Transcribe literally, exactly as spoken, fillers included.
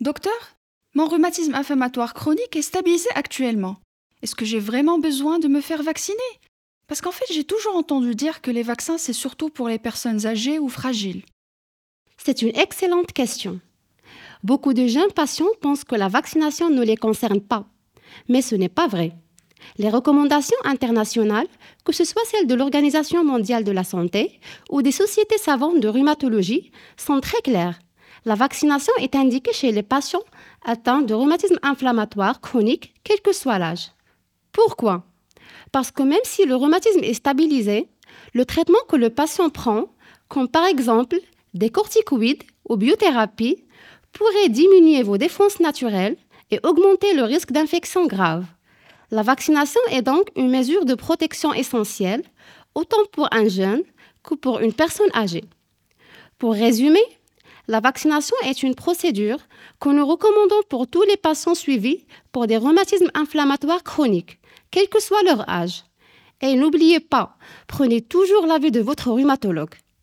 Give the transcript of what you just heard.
Docteur, mon rhumatisme inflammatoire chronique est stabilisé actuellement. Est-ce que j'ai vraiment besoin de me faire vacciner? Parce qu'en fait, j'ai toujours entendu dire que les vaccins, c'est surtout pour les personnes âgées ou fragiles. C'est une excellente question. Beaucoup de jeunes patients pensent que la vaccination ne les concerne pas, mais ce n'est pas vrai. Les recommandations internationales, que ce soit celles de l'Organisation mondiale de la santé ou des sociétés savantes de rhumatologie, sont très claires. La vaccination est indiquée chez les patients atteints de rhumatisme inflammatoire chronique, quel que soit l'âge. Pourquoi? Parce que même si le rhumatisme est stabilisé, le traitement que le patient prend, comme par exemple des corticoïdes ou biothérapie, pourrait diminuer vos défenses naturelles et augmenter le risque d'infection grave. La vaccination est donc une mesure de protection essentielle, autant pour un jeune que pour une personne âgée. Pour résumer, la vaccination est une procédure que nous recommandons pour tous les patients suivis pour des rhumatismes inflammatoires chroniques, quel que soit leur âge. Et n'oubliez pas, prenez toujours l'avis de votre rhumatologue.